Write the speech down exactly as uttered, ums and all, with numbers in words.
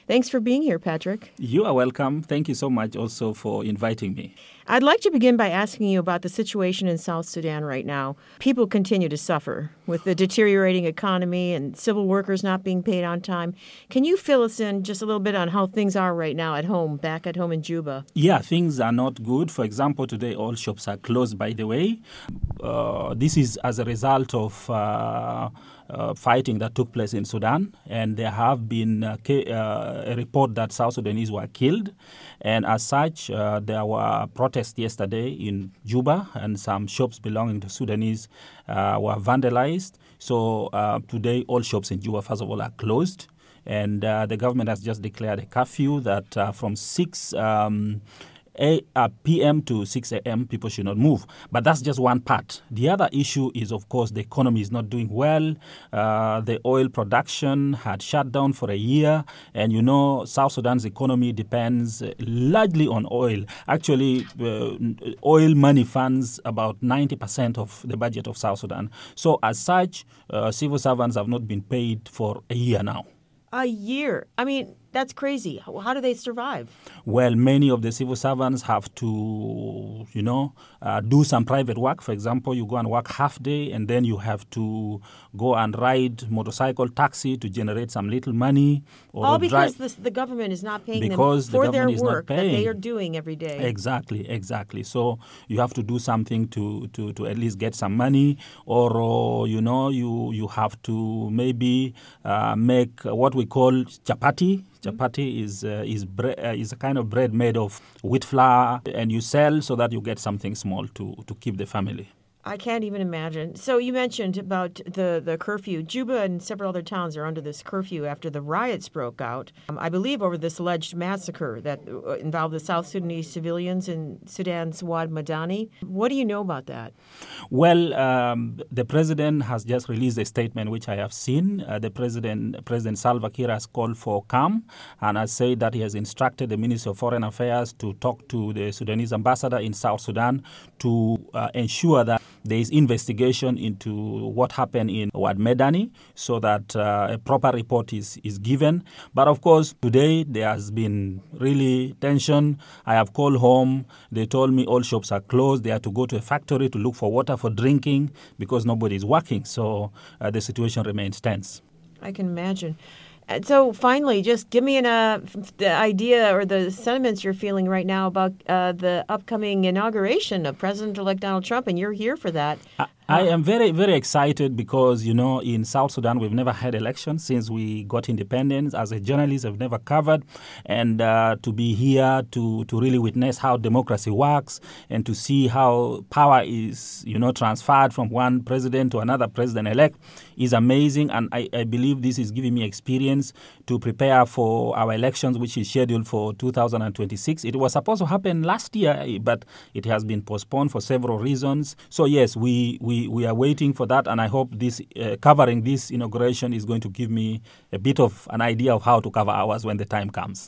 Thanks for being here, Patrick. You are welcome. Thank you so much also for inviting me. I'd like to begin by asking you about the situation in South Sudan right now. People continue to suffer with the deteriorating economy and civil workers not being paid on time. Can you fill us in just a little bit on how things are right now at home, back at home in Juba? Yeah, things are not good. For example, today all shops are closed, by the way. Uh, this is as a result of uh, uh, fighting that took place in Sudan. And there have been uh, uh, a report that South Sudanese were killed. And as such, uh, there were protests yesterday in Juba, and some shops belonging to Sudanese uh, were vandalized. So uh, today, all shops in Juba, first of all, are closed. And uh, the government has just declared a curfew that uh, from six um, p.m. to six a.m. people should not move. But that's just one part. The other issue is, of course, the economy is not doing well. Uh, the oil production had shut down for a year. And, you know, South Sudan's economy depends largely on oil. Actually, uh, oil money funds about ninety percent of the budget of South Sudan. So, as such, uh, civil servants have not been paid for a year now. A year? I mean, that's crazy. How do they survive? Well, many of the civil servants have to, you know, uh, do some private work. For example, you go and work half day, and then you have to go and ride motorcycle, taxi to generate some little money. Or All because this, the government is not paying because them for the their is work not that they are doing every day. Exactly, exactly. So you have to do something to, to, to at least get some money, or, uh, you know, you, you have to maybe uh, make what we call chapati. Chapati is uh, is bre- uh, is a kind of bread made of wheat flour, and you sell so that you get something small to, to keep the family. I can't even imagine. So you mentioned about the, the curfew. Juba and several other towns are under this curfew after the riots broke out, um, I believe over this alleged massacre that involved the South Sudanese civilians in Sudan's Wad Madani. What do you know about that? Well, um, the president has just released a statement which I have seen. Uh, the president, President Salva Kiir, has called for calm and has said that he has instructed the Ministry of Foreign Affairs to talk to the Sudanese ambassador in South Sudan to uh, ensure that there is investigation into what happened in Wad Medani so that uh, a proper report is, is given. But of course, today there has been really tension. I have called home. They told me all shops are closed. They have to go to a factory to look for water for drinking because nobody is working. So uh, the situation remains tense. I can imagine. And so finally, just give me an uh, the idea or the sentiments you're feeling right now about uh, the upcoming inauguration of President-elect Donald Trump, and you're here for that. I, I am very, very excited because, you know, in South Sudan, we've never had elections since we got independence. As a journalist, I've never covered. And uh, to be here to, to really witness how democracy works and to see how power is, you know, transferred from one president to another president-elect is amazing. And I, I believe this is giving me experience to prepare for our elections, which is scheduled for two thousand twenty-six. It was supposed to happen last year, but it has been postponed for several reasons. So, yes, we, we, we are waiting for that, and I hope this uh, covering this inauguration is going to give me a bit of an idea of how to cover ours when the time comes.